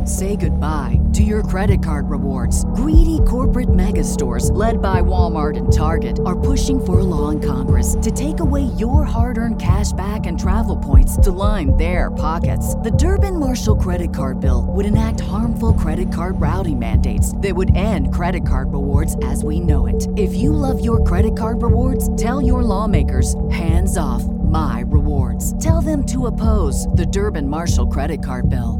Say goodbye to your credit card rewards. Greedy corporate mega stores, led by Walmart and Target, are pushing for a law in Congress to take away your hard-earned cash back and travel points to line their pockets. The Durbin-Marshall credit card bill would enact harmful credit card routing mandates that would end credit card rewards as we know it. If you love your credit card rewards, tell your lawmakers, hands off my rewards. Tell them to oppose the Durbin-Marshall credit card bill.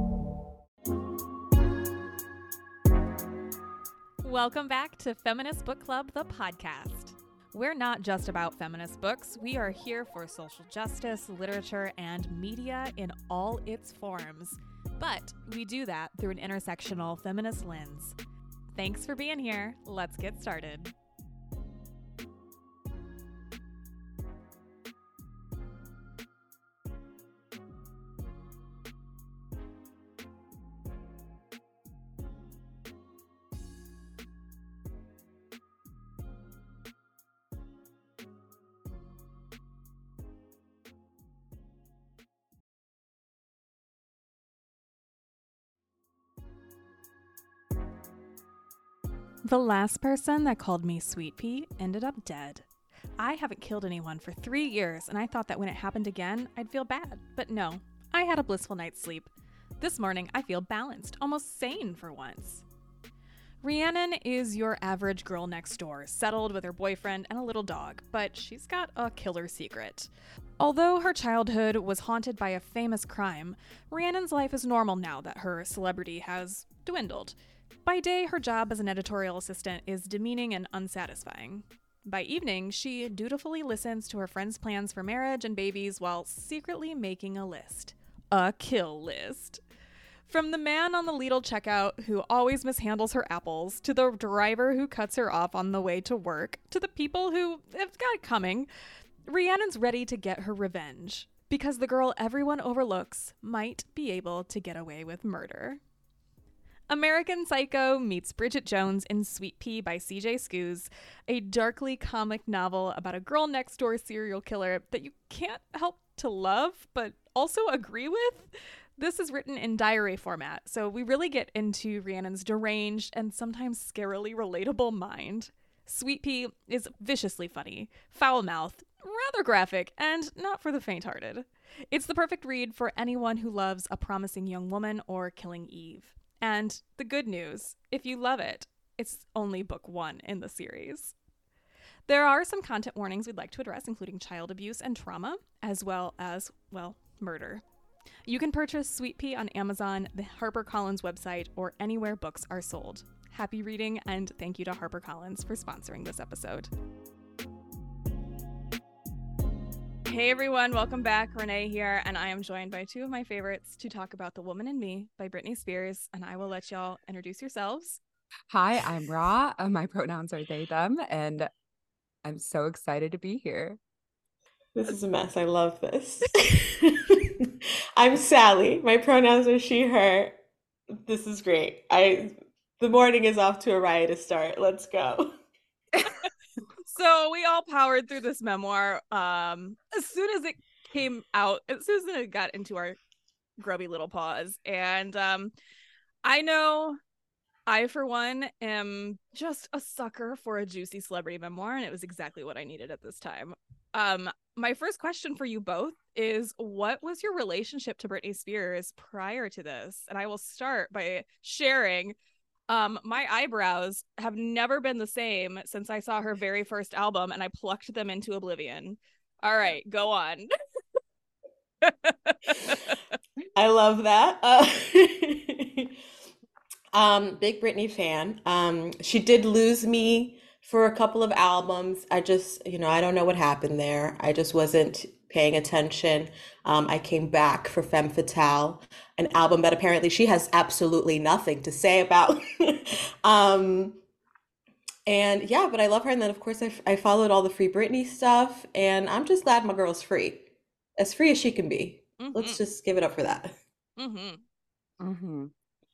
Welcome back to Feminist Book Club, the podcast. We're not just about feminist books. We are here for social justice, literature, and media in all its forms. But we do that through an intersectional feminist lens. Thanks for being here. Let's get started. The last person that called me Sweet Pea ended up dead. I haven't killed anyone for 3 years, and I thought that when it happened again, I'd feel bad. But no, I had a blissful night's sleep. This morning, I feel balanced, almost sane for once. Rhiannon is your average girl next door, settled with her boyfriend and a little dog, but she's got a killer secret. Although her childhood was haunted by a famous crime, Rhiannon's life is normal now that her celebrity has dwindled. By day, her job as an editorial assistant is demeaning and unsatisfying. By evening, she dutifully listens to her friends' plans for marriage and babies while secretly making a list. A kill list. From the man on the Lidl checkout who always mishandles her apples, to the driver who cuts her off on the way to work, to the people who have got it coming, Rhiannon's ready to get her revenge. Because the girl everyone overlooks might be able to get away with murder. American Psycho meets Bridget Jones in Sweet Pea by C.J. Scuse, a darkly comic novel about a girl next door serial killer that you can't help to love, but also agree with. This is written in diary format, so we really get into Rhiannon's deranged and sometimes scarily relatable mind. Sweet Pea is viciously funny, foul-mouthed, rather graphic, and not for the faint-hearted. It's the perfect read for anyone who loves a promising young woman or Killing Eve. And the good news, if you love it, it's only book 1 in the series. There are some content warnings we'd like to address, including child abuse and trauma, as well as, murder. You can purchase Sweet Pea on Amazon, the HarperCollins website, or anywhere books are sold. Happy reading, and thank you to HarperCollins for sponsoring this episode. Hey everyone, welcome back. Renee here, and I am joined by two of my favorites to talk about The Woman in Me by Britney Spears, and I will let y'all introduce yourselves. Hi, I'm Ra. My pronouns are they, them, and I'm so excited to be here. This is a mess. I love this. I'm Sally. My pronouns are she, her. This is great. The morning is off to a riotous start. Let's go. So we all powered through this memoir as soon as it came out, as soon as it got into our grubby little paws. And I know I, for one, am just a sucker for a juicy celebrity memoir, and it was exactly what I needed at this time. My first question for you both is, what was your relationship to Britney Spears prior to this? And I will start by sharing my eyebrows have never been the same since I saw her very first album and I plucked them into oblivion. All right, go on. I love that. Big Britney fan. She did lose me for a couple of albums. I just, I don't know what happened there. I just wasn't paying attention. I came back for Femme Fatale, an album that apparently she has absolutely nothing to say about. And yeah, but I love her. And then of course I followed all the Free Britney stuff, and I'm just glad my girl's free as she can be. Mm-hmm. Let's just give it up for that. Mm-hmm. Mm-hmm.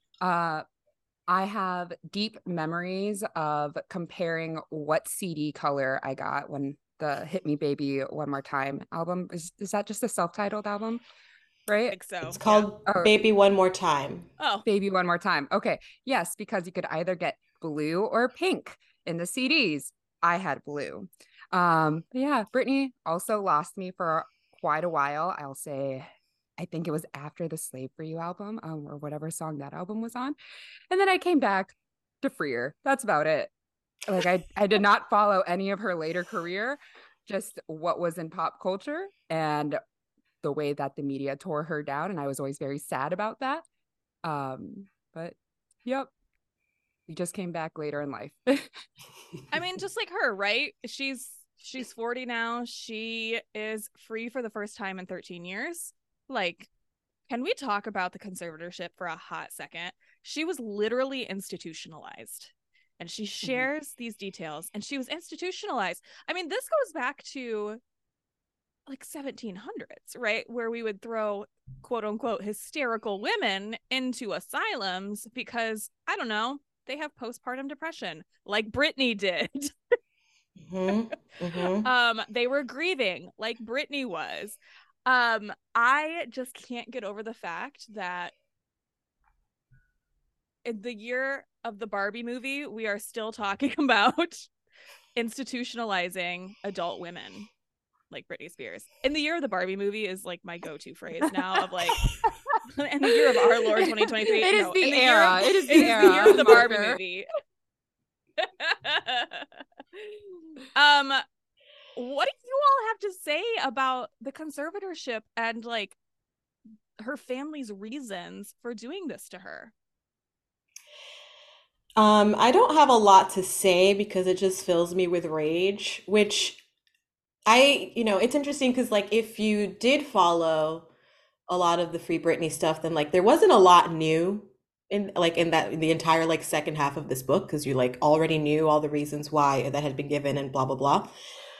I have deep memories of comparing what CD color I got when the Hit Me Baby One More Time album is that just a self-titled album? right? Think so. It's Yeah. called Oh, Baby One More Time. Oh, Baby One More Time. Okay. Yes, because you could either get blue or pink in the CDs. I had blue. But yeah, Britney also lost me for quite a while. I'll say, I think it was after the Slave for You album, or whatever song that album was on. And then I came back to Freer. That's about it. Like I did not follow any of her later career, just what was in pop culture and the way that the media tore her down. And I was always very sad about that. But yep, we just came back later in life. I mean, just like her, right? She's 40 now. She is free for the first time in 13 years. Like, can we talk about the conservatorship for a hot second? She was literally institutionalized. And she shares these details, and she was institutionalized. I mean, this goes back to like 1700s, right? Where we would throw quote unquote hysterical women into asylums because, I don't know, they have postpartum depression like Britney did. They were grieving like Britney was. I just can't get over the fact that in the year of the Barbie movie, we are still talking about institutionalizing adult women like Britney Spears. In the year of the Barbie movie is like my go-to phrase now of like, in the year of our Lord 2023. It is no, the in the era. Year of, it is it the is era. the year of the Barbie Parker. movie. What do you all have to say about the conservatorship and like her family's reasons for doing this to her? I don't have a lot to say because it just fills me with rage, which it's interesting because like if you did follow a lot of the Free Britney stuff, then like there wasn't a lot new in the entire like second half of this book because you like already knew all the reasons why that had been given and blah blah blah.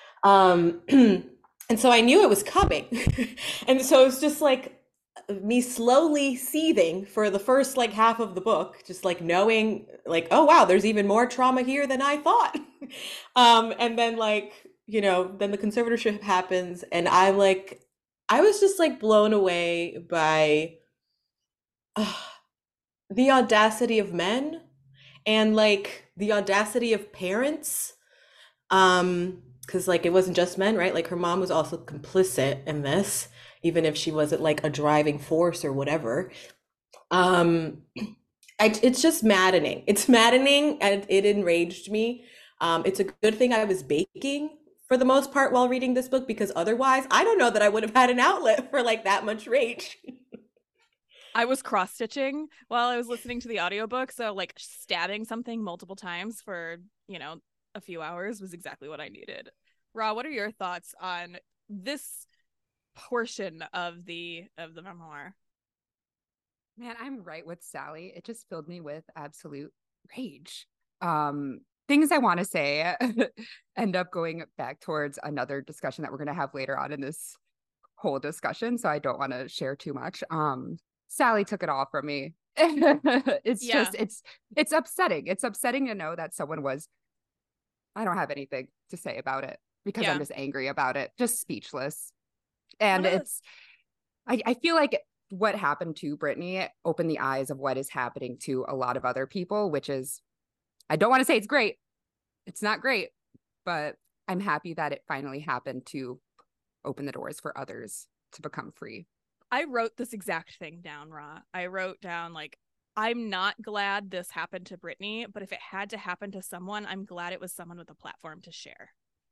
And so I knew it was coming. And so it's just like me slowly seething for the first like half of the book, just like knowing like, oh wow, there's even more trauma here than I thought. And then like, then the conservatorship happens and I was just like blown away by uh, the audacity of men and like the audacity of parents. Because like it wasn't just men, right? Like her mom was also complicit in this, even if she wasn't like a driving force or whatever. Um, it's just maddening. It's maddening and it enraged me. It's a good thing I was baking for the most part while reading this book because otherwise I don't know that I would have had an outlet for like that much rage. I was cross-stitching while I was listening to the audiobook, so like stabbing something multiple times for, a few hours was exactly what I needed. Ra, what are your thoughts on this portion of the memoir? Man, I'm right with Sally. It just filled me with absolute rage. Things I want to say end up going back towards another discussion that we're going to have later on in this whole discussion, so I don't want to share too much. Sally took it all from me. It's just it's upsetting. It's upsetting to know that someone was, I don't have anything to say about it because I'm just angry about it, just speechless. And I feel like what happened to Britney opened the eyes of what is happening to a lot of other people, which is, I don't want to say it's great. It's not great, but I'm happy that it finally happened to open the doors for others to become free. I wrote this exact thing down, Ra. I wrote down like, I'm not glad this happened to Britney, but if it had to happen to someone, I'm glad it was someone with a platform to share.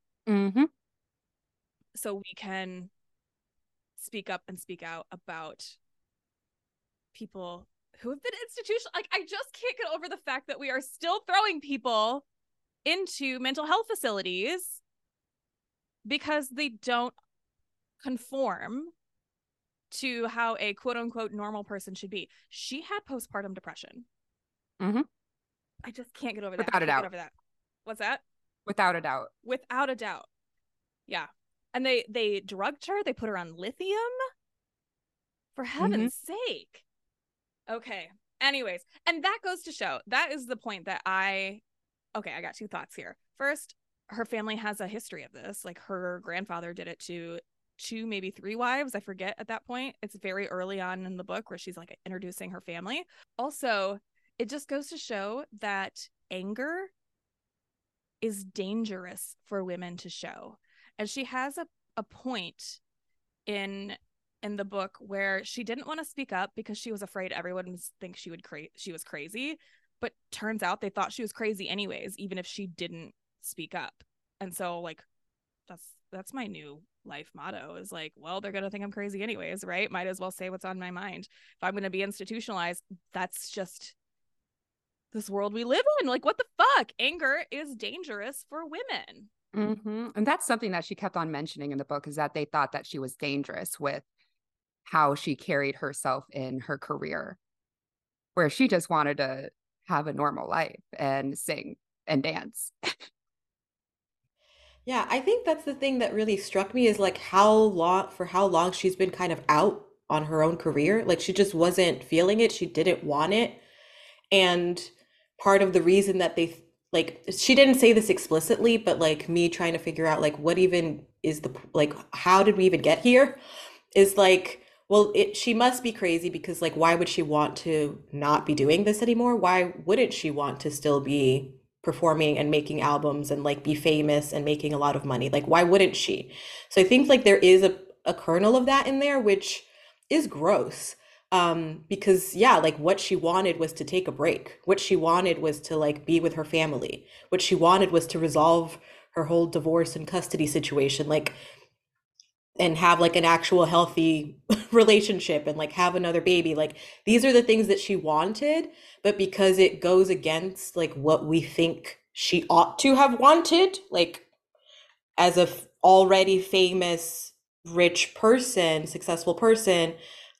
So we can speak up and speak out about people who have been institutional. Like, I just can't get over the fact that we are still throwing people into mental health facilities because they don't conform to how a quote unquote normal person should be. She had postpartum depression. I just can't get over that. Without a doubt. Get over that. What's that? Without a doubt. Without a doubt. Yeah. And they drugged her. They put her on lithium. For heaven's sake. Okay. Anyways, and that goes to show, that is the point that I got two thoughts here. First, her family has a history of this. Like her grandfather did it to 2, maybe 3 wives. I forget at that point. It's very early on in the book where she's like introducing her family. Also, it just goes to show that anger is dangerous for women to show. And she has a point in the book where she didn't want to speak up because she was afraid everyone would think she was crazy, but turns out they thought she was crazy anyways, even if she didn't speak up. And so like that's my new life motto is like, well, they're gonna think I'm crazy anyways, right? Might as well say what's on my mind. If I'm gonna be institutionalized, that's just this world we live in. Like, what the fuck? Anger is dangerous for women. And that's something that she kept on mentioning in the book, is that they thought that she was dangerous with how she carried herself in her career, where she just wanted to have a normal life and sing and dance. Yeah, I think that's the thing that really struck me is like how long she's been kind of out on her own career. Like she just wasn't feeling it. She didn't want it. And part of the reason that they like she didn't say this explicitly, but like me trying to figure out like what even is the like how did we even get here is like well she must be crazy because like why would she want to not be doing this anymore? Why wouldn't she want to still be performing and making albums and like be famous and making a lot of money? Like why wouldn't she? So I think like there is a kernel of that in there, which is gross. Because yeah, like what she wanted was to take a break. What she wanted was to like be with her family. What she wanted was to resolve her whole divorce and custody situation, like and have like an actual healthy relationship and like have another baby. Like these are the things that she wanted, but because it goes against like what we think she ought to have wanted, like as a already famous rich person, successful person,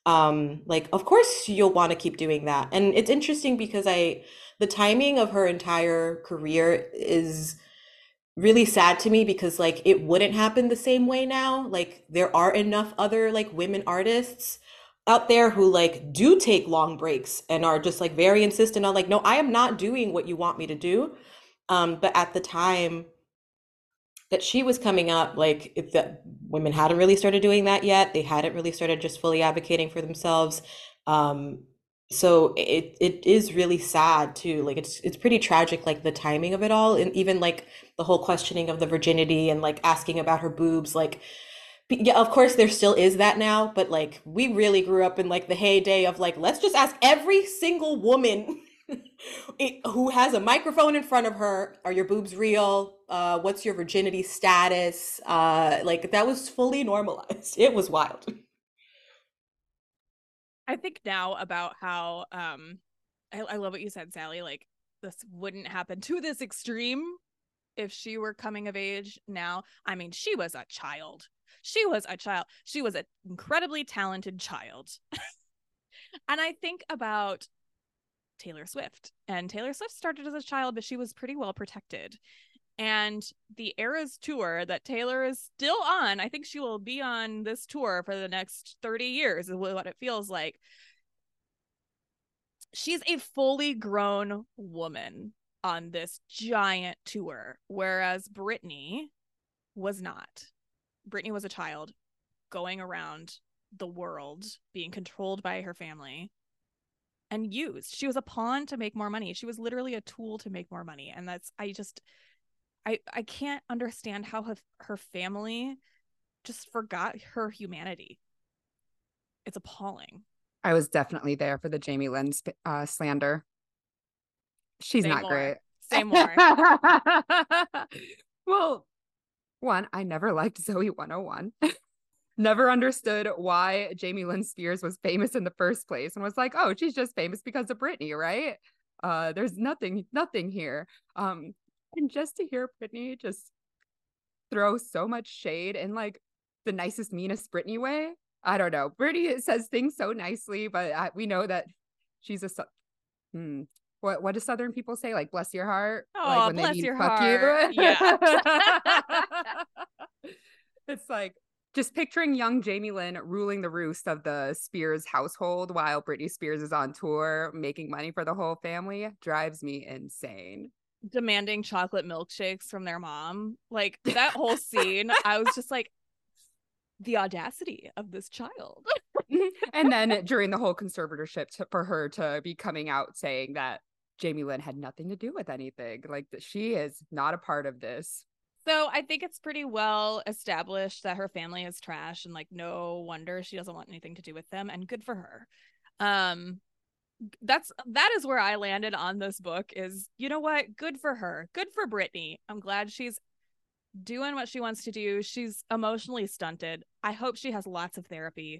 like of course you'll want to keep doing that. And it's interesting because the timing of her entire career is really sad to me because like it wouldn't happen the same way now. Like there are enough other like women artists out there who like do take long breaks and are just like very insistent on like no, I am not doing what you want me to do. But at the time that she was coming up, like if the women hadn't really started doing that yet, they hadn't really started just fully advocating for themselves. Um, so it is really sad too. Like it's pretty tragic, like the timing of it all, and even like the whole questioning of the virginity and like asking about her boobs. Like, yeah, of course there still is that now, but like we really grew up in like the heyday of like let's just ask every single woman who has a microphone in front of her, are your boobs real? What's your virginity status? Like that was fully normalized. It was wild. I think now about how I love what you said, Sally. Like this wouldn't happen to this extreme if she were coming of age now. I mean, she was a child. She was an incredibly talented child. And I think about Taylor Swift. And Taylor Swift started as a child, but she was pretty well protected. And the Eras tour that Taylor is still on, I think she will be on this tour for the next 30 years, is what it feels like. She's a fully grown woman on this giant tour, whereas Britney was not. Britney was a child going around the world, being controlled by her family and used. She was a pawn to make more money. She was literally a tool to make more money. And that's, I can't understand how her family just forgot her humanity. It's appalling. I was definitely there for the Jamie Lynn slander. She's Say not more. great. Say more. Well, one, I never liked Zoe 101. Never understood why Jamie Lynn Spears was famous in the first place, and was like, oh, she's just famous because of Britney, right? There's nothing here. And just to hear Britney just throw so much shade in like the nicest, meanest Britney way. I don't know. Britney says things so nicely, but we know that she's a what do Southern people say? Like, bless your heart. Oh, like when bless they mean your fuck heart. you. Yeah. It's like just picturing young Jamie Lynn ruling the roost of the Spears household while Britney Spears is on tour making money for the whole family drives me insane. Demanding chocolate milkshakes from their mom. Like that whole scene, I was just like, the audacity of this child. And then during the whole conservatorship for her to be coming out saying that Jamie Lynn had nothing to do with anything, like that she is not a part of this. So I think it's pretty well established that her family is trash, and like no wonder she doesn't want anything to do with them, and good for her. That is where I landed on this book is, you know what? Good for her. Good for Brittany. I'm glad she's doing what she wants to do. She's emotionally stunted. I hope she has lots of therapy.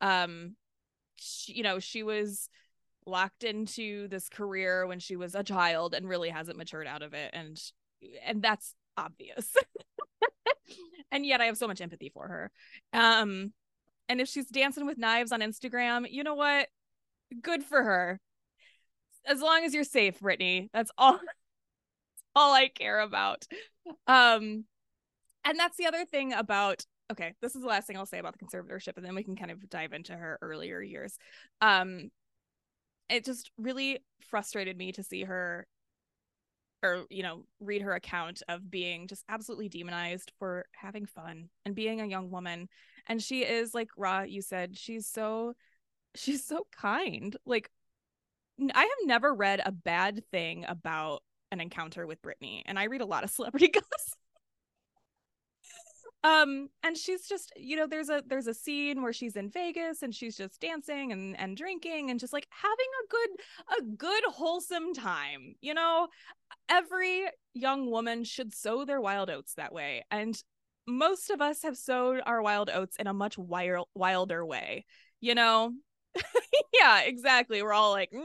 She was locked into this career when she was a child and really hasn't matured out of it, and that's obvious. And yet I have so much empathy for her. And if she's dancing with knives on Instagram, you know what? Good for her. As long as you're safe, Brittany. That's all I care about. And that's the other thing about, okay, this is the last thing I'll say about the conservatorship, and then we can kind of dive into her earlier years. It just really frustrated me to see her, or read her account of being just absolutely demonized for having fun and being a young woman. And she is, like Ra, you said, she's so kind. Like, I have never read a bad thing about an encounter with Brittany, and I read a lot of celebrity gossip. And she's just, there's a scene where she's in Vegas and she's just dancing and drinking and just like having a good wholesome time. Every young woman should sow their wild oats that way, and most of us have sowed our wild oats in a much wilder way. Yeah, exactly. We're all like,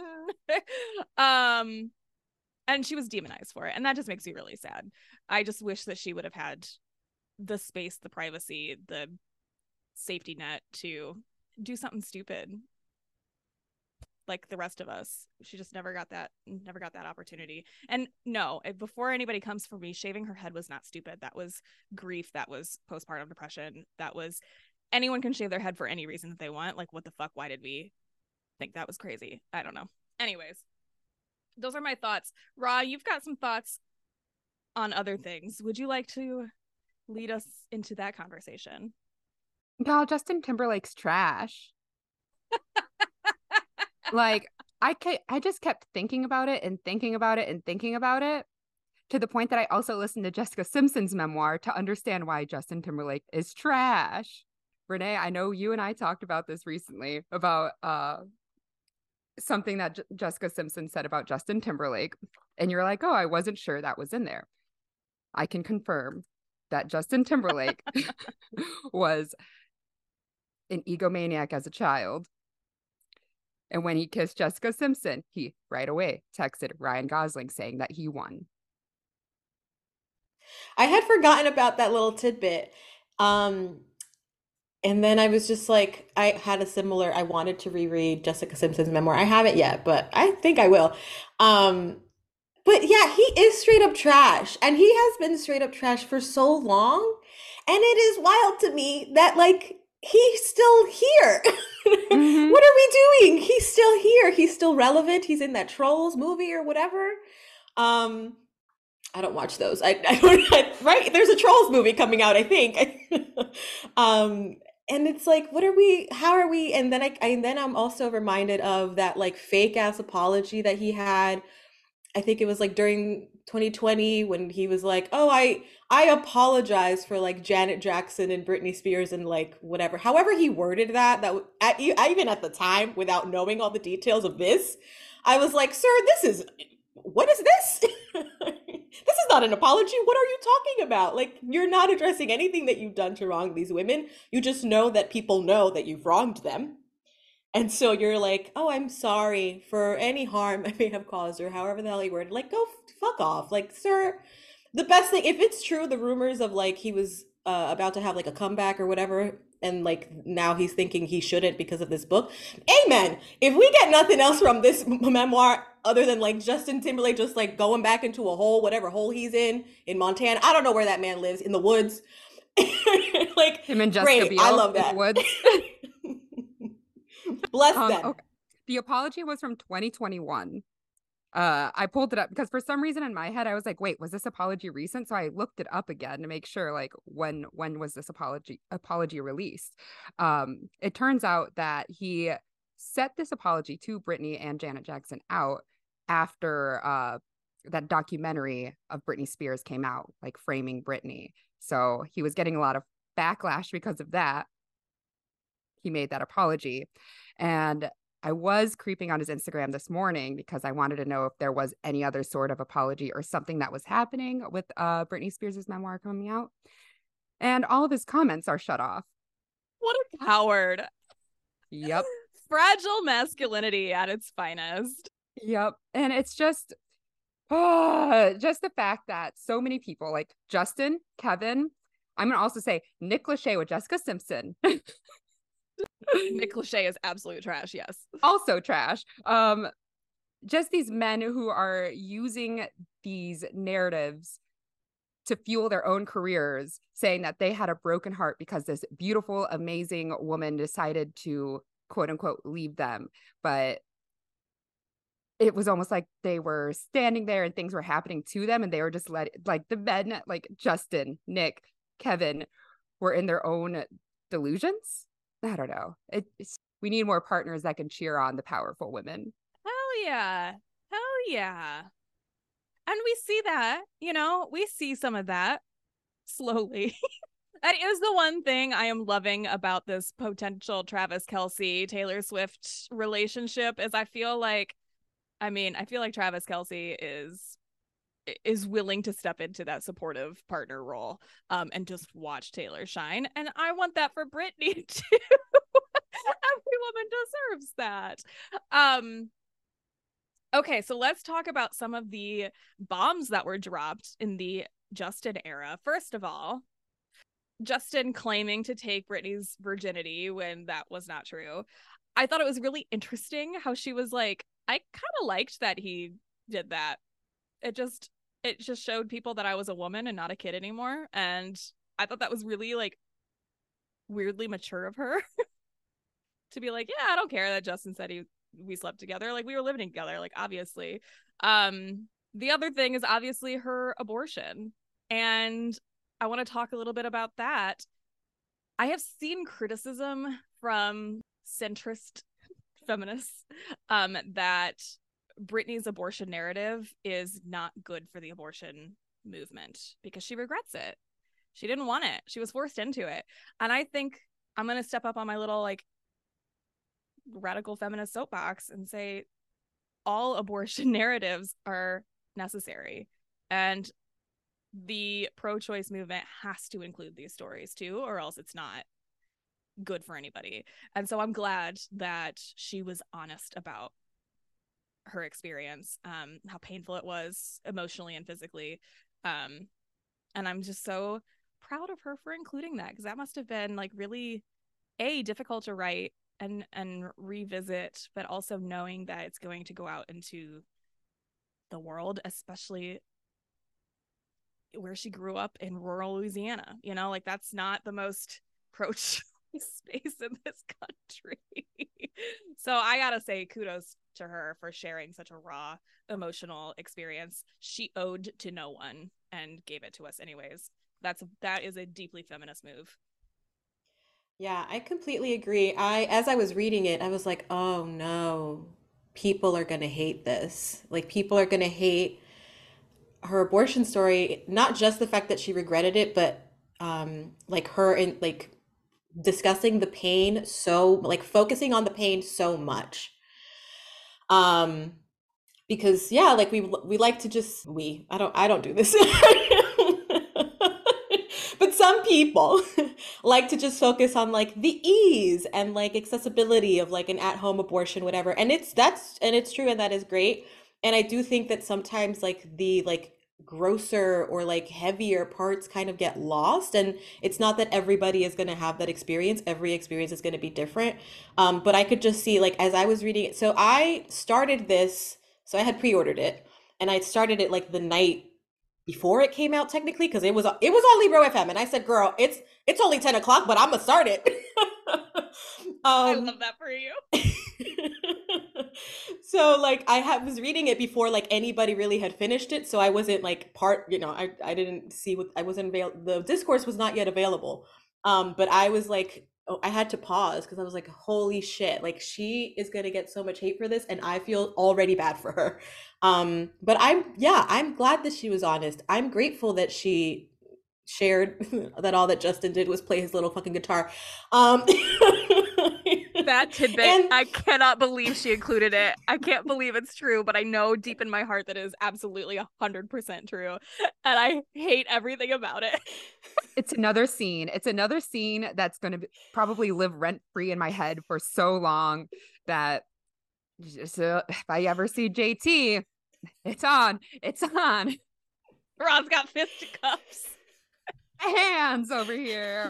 and she was demonized for it, and that just makes me really sad. I just wish that she would have had the space, the privacy, the safety net to do something stupid like the rest of us. She just never got that opportunity. And no, before anybody comes for me, shaving her head was not stupid. That was grief. That was postpartum depression. That was, anyone can shave their head for any reason that they want. Like, what the fuck? Why did we think that was crazy? I don't know. Anyways, those are my thoughts. Ra, you've got some thoughts on other things. Would you like to lead us into that conversation? No, Justin Timberlake's trash. Like, I just kept thinking about it and thinking about it and thinking about it, to the point that I also listened to Jessica Simpson's memoir to understand why Justin Timberlake is trash. Renee, I know you and I talked about this recently, about something that Jessica Simpson said about Justin Timberlake, and you're like, oh, I wasn't sure that was in there. I can confirm that Justin Timberlake was an egomaniac as a child. And when he kissed Jessica Simpson, he right away texted Ryan Gosling saying that he won. I had forgotten about that little tidbit. And then I was just like, I wanted to reread Jessica Simpson's memoir. I haven't yet, but I think I will. But yeah, he is straight up trash. And he has been straight up trash for so long. And it is wild to me that, like, he's still here. Mm-hmm. What are we doing? He's still here. He's still relevant. He's in that Trolls movie or whatever. I don't watch those. I don't, right? There's a Trolls movie coming out, I think. And it's like, how are we? And then I'm also reminded of that like fake ass apology that he had. I think it was like during 2020 when he was like, oh, I apologize for like Janet Jackson and Britney Spears and like whatever. However he worded that even at the time, without knowing all the details of this, I was like, sir, what is this? This is not an apology. What are you talking about? Like, you're not addressing anything that you've done to wrong these women. You just know that people know that you've wronged them. And so you're like, oh, I'm sorry for any harm I may have caused, or however the hell you worded. Like, go fuck off. Like, sir, the best thing, if it's true, the rumors of like he was about to have like a comeback or whatever, and like now he's thinking he shouldn't because of this book. Amen. If we get nothing else from this memoir other than like Justin Timberlake just like going back into a hole, whatever hole he's in Montana. I don't know where that man lives, in the woods. Like, him and Jessica great. Biel I love that. in the woods. Bless them. Okay. The apology was from 2021. I pulled it up because for some reason in my head I was like, wait, was this apology recent? So I looked it up again to make sure, like, when was this apology released? It turns out that he set this apology to Britney and Janet Jackson out after that documentary of Britney Spears came out, like Framing Britney. So he was getting a lot of backlash because of that. He made that apology. And I was creeping on his Instagram this morning because I wanted to know if there was any other sort of apology or something that was happening with Britney Spears' memoir coming out. And all of his comments are shut off. What a coward. Yep. Fragile masculinity at its finest. Yep. And it's just the fact that so many people like Justin, Kevin, I'm going to also say Nick Lachey with Jessica Simpson. Nick Lachey is absolute trash, yes. Also trash. Just these men who are using these narratives to fuel their own careers, saying that they had a broken heart because this beautiful, amazing woman decided to, quote unquote, leave them. But it was almost like they were standing there and things were happening to them and they were just like the men, like Justin, Nick, Kevin, were in their own delusions. I don't know. We need more partners that can cheer on the powerful women. Hell yeah. Hell yeah. And we see that, we see some of that slowly. That is the one thing I am loving about this potential Travis Kelce, Taylor Swift relationship is I feel like Travis Kelce is willing to step into that supportive partner role and just watch Taylor shine. And I want that for Britney too. Every woman deserves that. Okay, so let's talk about some of the bombs that were dropped in the Justin era. First of all, Justin claiming to take Britney's virginity when that was not true. I thought it was really interesting how she was like, I kind of liked that he did that. It just showed people that I was a woman and not a kid anymore. And I thought that was really like weirdly mature of her to be like, yeah, I don't care that Justin said we slept together. Like we were living together, like obviously. The other thing is obviously her abortion. And I want to talk a little bit about that. I have seen criticism from centrist feminists that Britney's abortion narrative is not good for the abortion movement because she regrets it. She didn't want it. She was forced into it. And I think I'm going to step up on my little like radical feminist soapbox and say all abortion narratives are necessary. And the pro-choice movement has to include these stories too, or else it's not good for anybody. And so I'm glad that she was honest about her experience, how painful it was emotionally and physically. And I'm just so proud of her for including that, because that must have been like really difficult to write and revisit, but also knowing that it's going to go out into the world, especially where she grew up in rural Louisiana. Like that's not the most pro-choice space in this country. So I gotta say kudos to her for sharing such a raw emotional experience she owed to no one and gave it to us anyways. That is a deeply feminist move. Yeah, I completely agree. As I was reading it, I was like, oh no, people are gonna hate this. Like people are gonna hate her abortion story, not just the fact that she regretted it, but like her in like discussing the pain, so like focusing on the pain so much. Because yeah, like we like to just I don't do this. But some people like to just focus on like the ease and like accessibility of like an at-home abortion, whatever. And it's true, and that is great. And I do think that sometimes like the like grosser or like heavier parts kind of get lost, and it's not that everybody is going to have that experience. Every experience is going to be different. But I could just see like as I was reading it, so I started this, so I had pre-ordered it and I started it like the night before it came out technically, because it was on Libro FM, and I said, girl, it's only 10 o'clock, but I'm gonna start it. I love that for you. So like was reading it before like anybody really had finished it, so I wasn't like I didn't see what I wasn't the discourse was not yet available. But I was like, oh, I had to pause because I was like, holy shit, like she is gonna get so much hate for this, and I feel already bad for her. But I'm glad that she was honest. I'm grateful that she shared that all that Justin did was play his little fucking guitar. Um, That tidbit, and I cannot believe she included it. I can't believe it's true, but I know deep in my heart that it is absolutely 100% true. And I hate everything about it. It's another scene. It's another scene that's going to probably live rent free in my head for so long that if I ever see JT, it's on. It's on. Ron's got fisticuffs. Hands over here.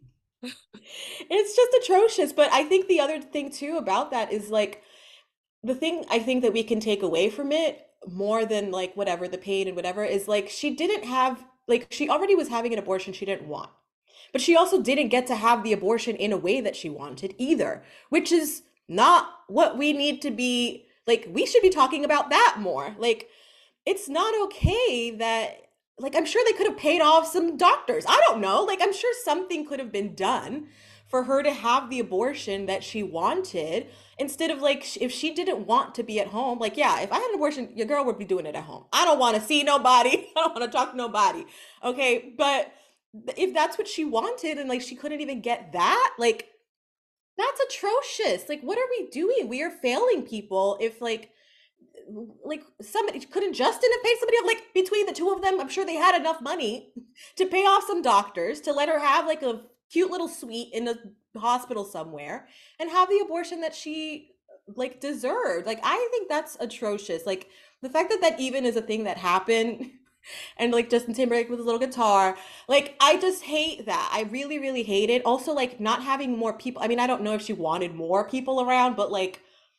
it's just atrocious. But I think the other thing too about that is like the thing I think that we can take away from it more than like whatever the pain and whatever is like she didn't have like she already was having an abortion she didn't want. But she also didn't get to have the abortion in a way that she wanted either, which is not what we need to be like. We should be talking about that more. Like, it's not okay that, like, I'm sure they could have paid off some doctors. I don't know. Like, I'm sure something could have been done for her to have the abortion that she wanted instead of like if she didn't want to be at home. Like, yeah, if I had an abortion, your girl would be doing it at home. I don't want to see nobody. I don't want to talk to nobody. Okay, but if that's what she wanted and like she couldn't even get that, like that's atrocious. Like what are we doing? We are failing people. If like somebody couldn't Justin have paid somebody off, like between the two of them, I'm sure they had enough money to pay off some doctors to let her have like a cute little suite in a hospital somewhere and have the abortion that she like deserved. Like I think that's atrocious. Like the fact that that even is a thing that happened and like Justin Timberlake with his little guitar. Like I just hate that. I really, really hate it. Also, like not having more people. I mean, I don't know if she wanted more people around, but like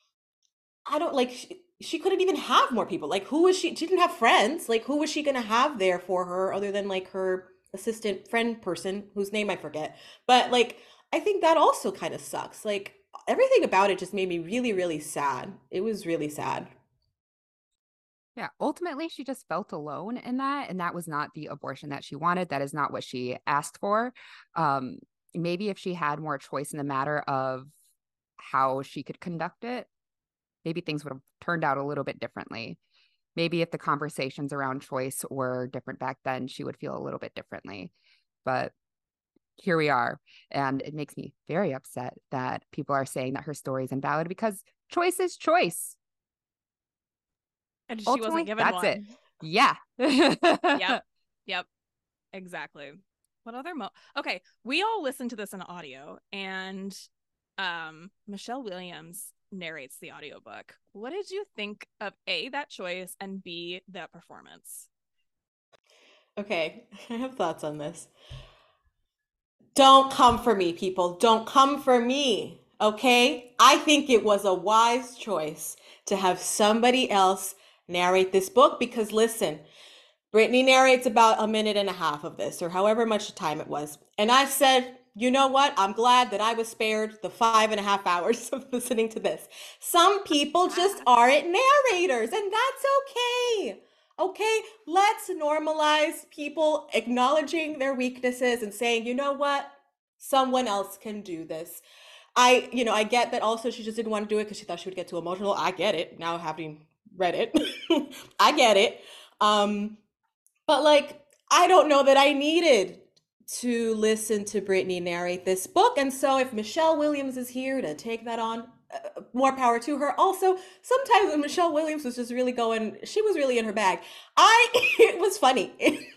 I don't like she couldn't even have more people. Like who was she? She didn't have friends. Like who was she gonna have there for her other than like her assistant friend person whose name I forget. But like I think that also kind of sucks. Like everything about it just made me really, really sad. It was really sad. Yeah, ultimately, she just felt alone in that. And that was not the abortion that she wanted. That is not what she asked for. Maybe if she had more choice in the matter of how she could conduct it, maybe things would have turned out a little bit differently. Maybe if the conversations around choice were different back then, she would feel a little bit differently. But here we are. And it makes me very upset that people are saying that her story is invalid because choice is choice. And she Ultimately, wasn't given that's one. it. Yeah. Yep. Exactly. What other okay, we all listened to this in audio, and Michelle Williams narrates the audiobook. What did you think of A, that choice, and B, that performance? Okay, I have thoughts on this. Don't come for me, people. Don't come for me. Okay? I think it was a wise choice to have somebody else narrate this book because listen, Brittany narrates about a minute and a half of this or however much time it was. And I said, you know what? I'm glad that I was spared the 5.5 hours of listening to this. Some people just aren't narrators, and that's okay. Okay, let's normalize people acknowledging their weaknesses and saying, you know what? Someone else can do this. I get that also she just didn't want to do it because she thought she would get too emotional. I get it. Now having read it, I get it. But like, I don't know that I needed to listen to Brittany narrate this book. And so if Michelle Williams is here to take that on, more power to her. Also, sometimes when Michelle Williams was just really going, she was really in her bag. It was funny.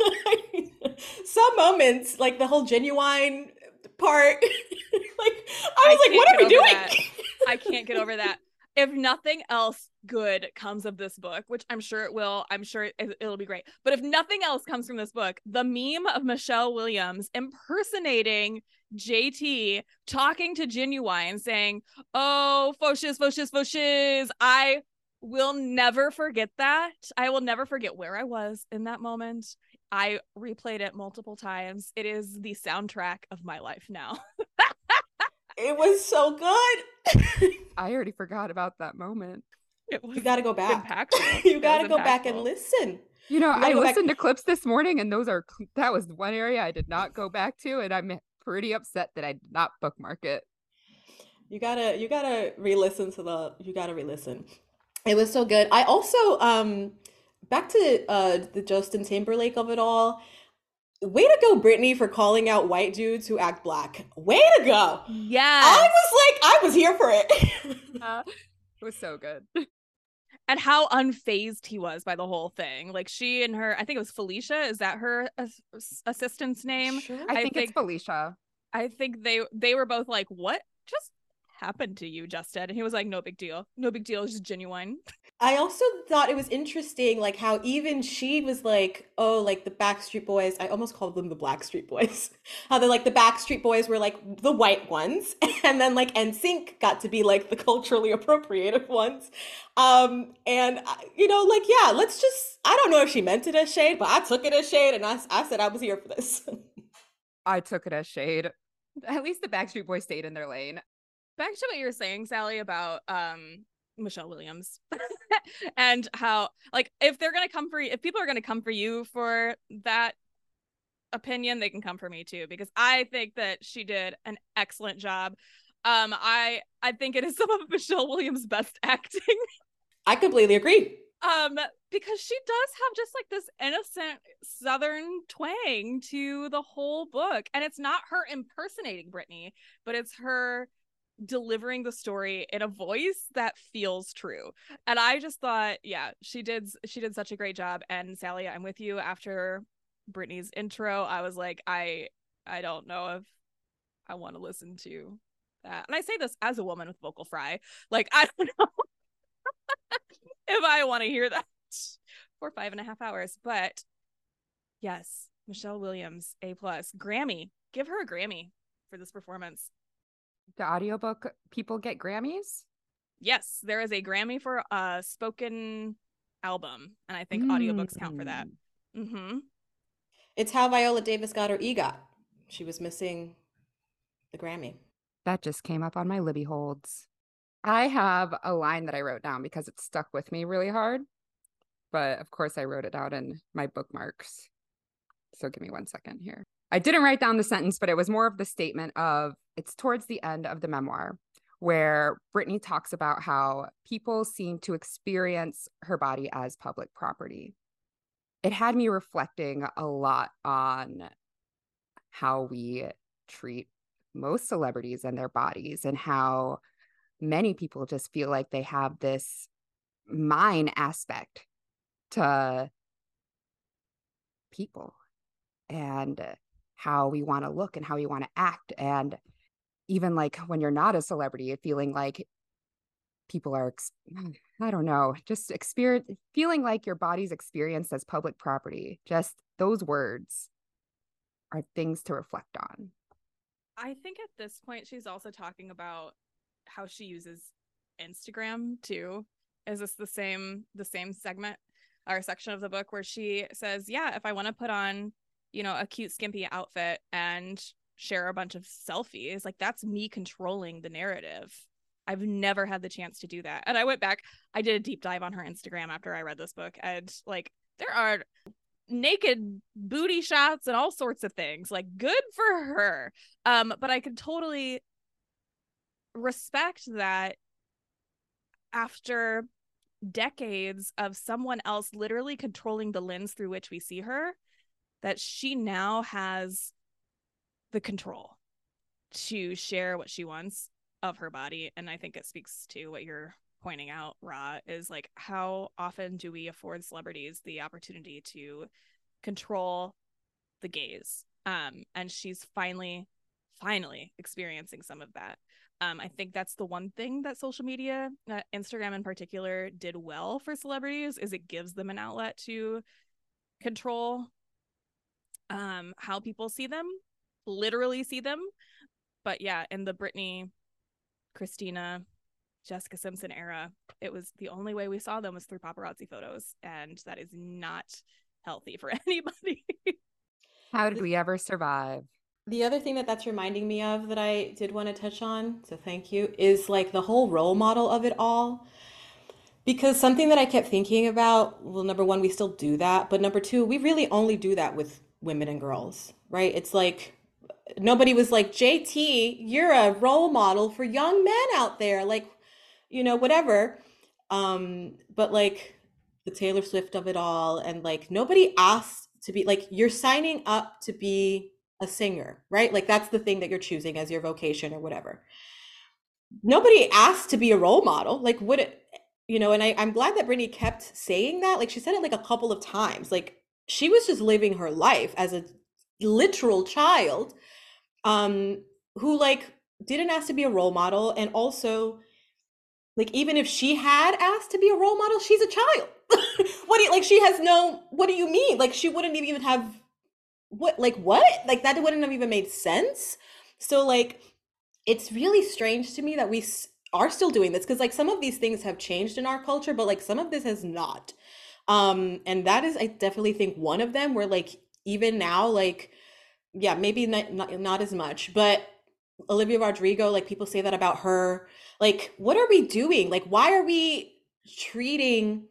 Some moments, like the whole Genuine part, like I was like, what are we doing? I can't get over that. If nothing else good comes of this book, which I'm sure it will, I'm sure it'll be great. But if nothing else comes from this book, the meme of Michelle Williams impersonating JT talking to Genuine saying, oh, faux I will never forget that. I will never forget where I was in that moment. I replayed it multiple times. It is the soundtrack of my life now. It was so good. I already forgot about that moment. It was You got to go back. impactful. You It got was to go back and impactful. listen. You know, You got I to go back. listened to clips this morning, and that was one area I did not go back to, and I'm pretty upset that I did not bookmark it. You gotta re-listen you gotta re-listen. It was so good. I also back to the Justin Timberlake of it all. Way to go, Brittany, for calling out white dudes who act black. Way to go. Yes. I was here for it. It was so good. And how unfazed he was by the whole thing. Like she and her, I think it was Felicia. Is that her assistant's name? Sure. I think it's Felicia. I think they were both like, "What just happened to you, Justin?" And he was like, "No big deal. No big deal. It's just genuine." I also thought it was interesting, like how even she was like, oh, like the Backstreet Boys. I almost called them the Blackstreet Boys. How they're like the Backstreet Boys were like the white ones, and then like NSYNC got to be like the culturally appropriated ones. Like yeah, let's just. I don't know if she meant it as shade, but I took it as shade, and I said I was here for this. I took it as shade. At least the Backstreet Boys stayed in their lane. Back to what you were saying, Sally, about Michelle Williams and how like if people are gonna come for you for that opinion, they can come for me too, because I think that she did an excellent job. I think it is some of Michelle Williams' best acting. I completely agree. Because she does have just like this innocent Southern twang to the whole book, and it's not her impersonating Brittany, but it's her delivering the story in a voice that feels true. And I just thought, yeah, she did such a great job. And Sally, I'm with you. After Brittany's intro, I was like, I don't know if I want to listen to that. And I say this as a woman with vocal fry. Like, I don't know if I want to hear that for 5.5 hours. But yes, Michelle Williams, A+. Grammy. Give her a Grammy for this performance. The audiobook people get Grammys? Yes, there is a Grammy for a spoken album, and I think audiobooks count for that. Mm-hmm. It's how Viola Davis got her EGOT. She was missing the Grammy. That just came up on my Libby holds. I have a line that I wrote down because it stuck with me really hard. But of course, I wrote it out in my bookmarks. So give me 1 second here. I didn't write down the sentence, but it was more of the statement of, it's towards the end of the memoir, where Brittany talks about how people seem to experience her body as public property. It had me reflecting a lot on how we treat most celebrities and their bodies, and how many people just feel like they have this mine aspect to people, and how we want to look and how we want to act. And even like when you're not a celebrity, feeling like people are, I don't know, just feeling like your body's experienced as public property. Just those words are things to reflect on. I think at this point, she's also talking about how she uses Instagram too. Is this the same segment or section of the book where she says, yeah, if I want to put on, a cute skimpy outfit and share a bunch of selfies, like that's me controlling the narrative. I've never had the chance to do that. And I went back, I did a deep dive on her Instagram after I read this book, and like there are naked booty shots and all sorts of things. Like, good for her. But I could totally respect that after decades of someone else literally controlling the lens through which we see her, that she now has the control to share what she wants of her body. And I think it speaks to what you're pointing out, Ra, is like, how often do we afford celebrities the opportunity to control the gaze? And she's finally experiencing some of that. I think that's the one thing that social media, Instagram in particular, did well for celebrities, is it gives them an outlet to control how people see them, literally see them. But yeah, in the Britney, Christina, Jessica Simpson era, it was the only way we saw them was through paparazzi photos, and that is not healthy for anybody. How did we ever survive? The other thing that's reminding me of that I did want to touch on, so thank you, is like the whole role model of it all. Because something that I kept thinking about, well, number one, we still do that, but number two, we really only do that with women and girls, right? It's like nobody was like, JT, you're a role model for young men out there, like, whatever. But like the Taylor Swift of it all, and like nobody asked to be like, you're signing up to be a singer, right? Like that's the thing that you're choosing as your vocation or whatever. Nobody asked to be a role model. Like, would it, and I'm glad that Brittany kept saying that. Like, she said it like a couple of times. Like, she was just living her life as a literal child, um, who like didn't ask to be a role model. And also, like, even if she had asked to be a role model, she's a child. What do you like? She has no, what do you mean? Like, she wouldn't even have what? Like, that wouldn't have even made sense. So, like, it's really strange to me that we are still doing this because like some of these things have changed in our culture, but like some of this has not. And that is, I definitely think one of them where like even now, like, yeah, maybe not as much, but Olivia Rodrigo, like people say that about her. Like, what are we doing? Like, why are we treating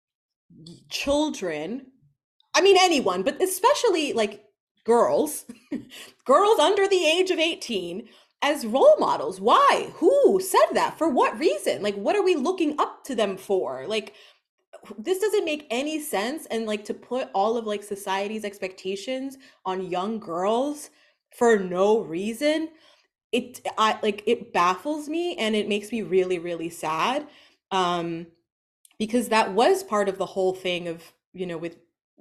children? I mean, anyone, but especially like girls, girls under the age of 18 as role models. Why? Who said that? For what reason? Like, what are we looking up to them for? Like, this doesn't make any sense. And like to put all of like society's expectations on young girls for no reason, it baffles me and it makes me really, really sad. Um, because that was part of the whole thing of, with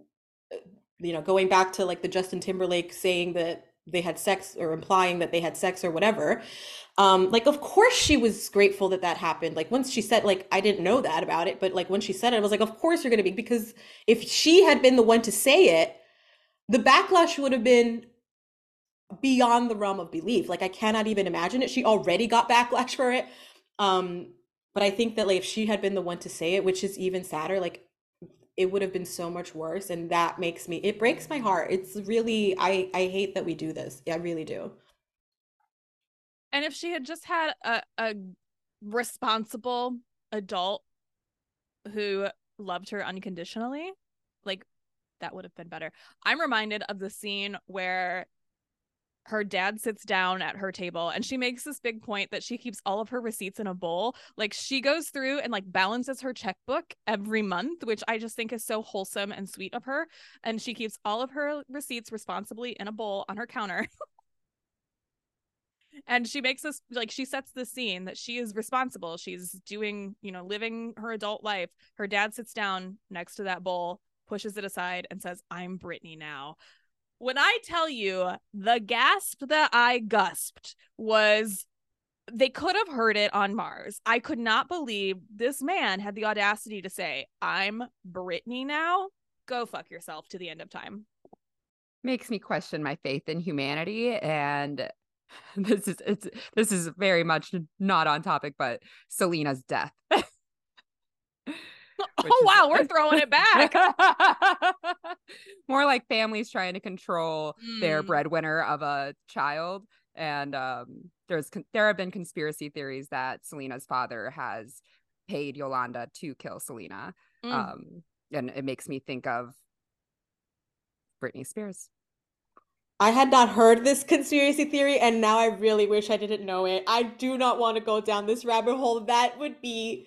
going back to like the Justin Timberlake saying that they had sex or implying that they had sex or whatever. Like, of course she was grateful that that happened. Like once she said, like, I didn't know that about it, but like when she said it, I was like, of course you're going to be, because if she had been the one to say it, the backlash would have been beyond the realm of belief. Like I cannot even imagine it. She already got backlash for it. Um, but I think that like if she had been the one to say it, which is even sadder, like it would have been so much worse. And that makes me, it breaks my heart. It's really, I hate that we do this. Yeah, I really do. And if she had just had a responsible adult who loved her unconditionally, like that would have been better. I'm reminded of the scene where her dad sits down at her table and she makes this big point that she keeps all of her receipts in a bowl. Like she goes through and like balances her checkbook every month, which I just think is so wholesome and sweet of her. And she keeps all of her receipts responsibly in a bowl on her counter. And she makes this, like, she sets the scene that she is responsible. She's doing, living her adult life. Her dad sits down next to that bowl, pushes it aside, and says, I'm Brittany now. When I tell you the gasp that I gusped was, they could have heard it on Mars. I could not believe this man had the audacity to say, I'm Brittany now. Go fuck yourself to the end of time. Makes me question my faith in humanity. And this is very much not on topic, but Selena's death. Oh, wow, we're throwing it back. More like families trying to control their breadwinner of a child. And there have been conspiracy theories that Selena's father has paid Yolanda to kill Selena. And it makes me think of Britney Spears. I had not heard this conspiracy theory, and now I really wish I didn't know it. I do not want to go down this rabbit hole. That would be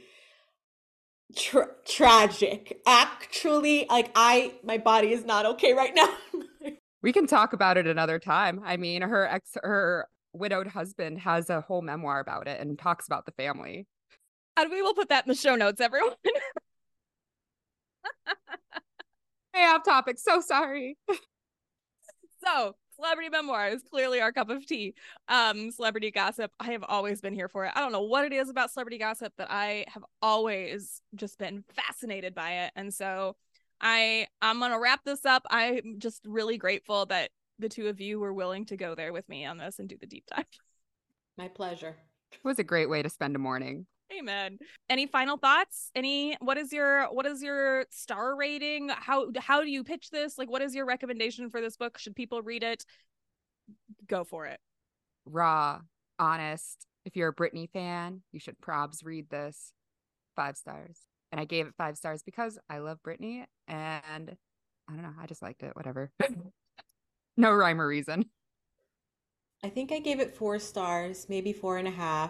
tragic. Actually, like my body is not okay right now. We can talk about it another time. I mean, her widowed husband has a whole memoir about it and talks about the family. And we will put that in the show notes, everyone. Hey, off topic. So sorry. So, celebrity memoir is clearly our cup of tea. Celebrity gossip, I have always been here for it. I don't know what it is about celebrity gossip, but I have always just been fascinated by it. And so I'm gonna wrap this up. I'm just really grateful that the two of you were willing to go there with me on this and do the deep dive. My pleasure. It was a great way to spend a morning. Amen. Any final thoughts? What is your star rating? How do you pitch this? Like, what is your recommendation for this book? Should people read it? Go for it. Raw, honest. If you're a Britney fan, you should probs read this. 5 stars. And I gave it 5 stars because I love Britney, and I don't know, I just liked it. Whatever. No rhyme or reason. I think I gave it 4 stars, maybe 4.5.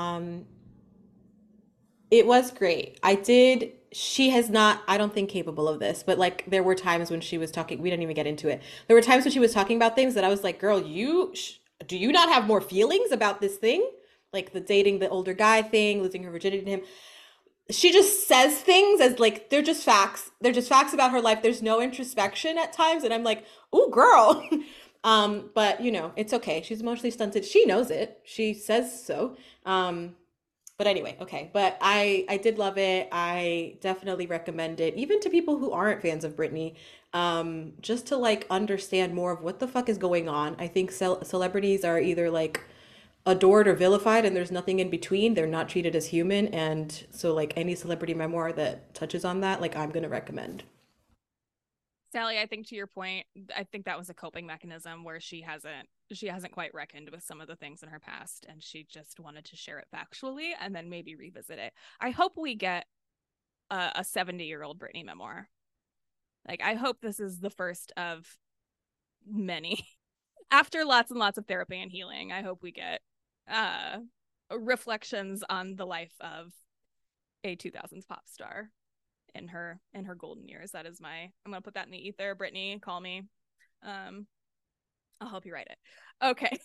It was great. She has not, I don't think, capable of this, but like there were times when she was talking, we didn't even get into it. There were times when she was talking about things that I was like, girl, do you not have more feelings about this thing? Like the dating the older guy thing, losing her virginity to him. She just says things as like they're just facts. They're just facts about her life. There's no introspection at times. And I'm like, ooh, girl. But it's okay. She's emotionally stunted. She knows it. She says so. But anyway, okay. But I did love it. I definitely recommend it, even to people who aren't fans of Britney, just to like understand more of what the fuck is going on. I think celebrities are either like adored or vilified, and there's nothing in between. They're not treated as human, and so like any celebrity memoir that touches on that, like I'm gonna recommend. Sally, I think to your point, I think that was a coping mechanism where she hasn't quite reckoned with some of the things in her past, and she just wanted to share it factually and then maybe revisit it. I hope we get a 70-year-old Britney memoir. Like, I hope this is the first of many. After lots and lots of therapy and healing, I hope we get reflections on the life of a 2000s pop star in her golden years. That is I'm gonna put that in the ether. Britney, call me. I'll help you write it. Okay.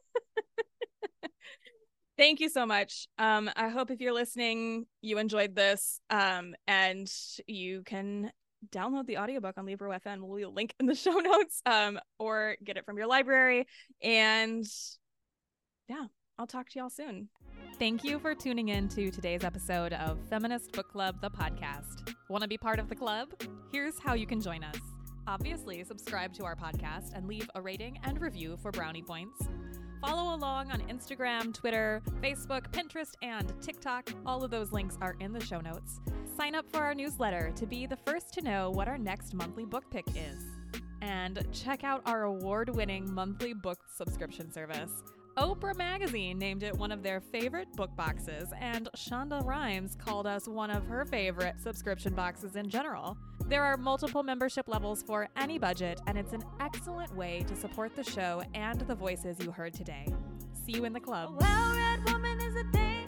Thank you so much. I hope if you're listening, you enjoyed this. And you can download the audiobook on Libro FM. We'll link in the show notes, or get it from your library. And yeah, I'll talk to y'all soon. Thank you for tuning in to today's episode of Feminist Book Club, the podcast. Want to be part of the club? Here's how you can join us. Obviously, subscribe to our podcast and leave a rating and review for brownie points. Follow along on Instagram, Twitter, Facebook, Pinterest, and TikTok. All of those links are in the show notes. Sign up for our newsletter to be the first to know what our next monthly book pick is. And check out our award-winning monthly book subscription service. Oprah Magazine named it one of their favorite book boxes, and Shonda Rhimes called us one of her favorite subscription boxes in general. There are multiple membership levels for any budget, and it's an excellent way to support the show and the voices you heard today. See you in the club. A well-read woman is a dame.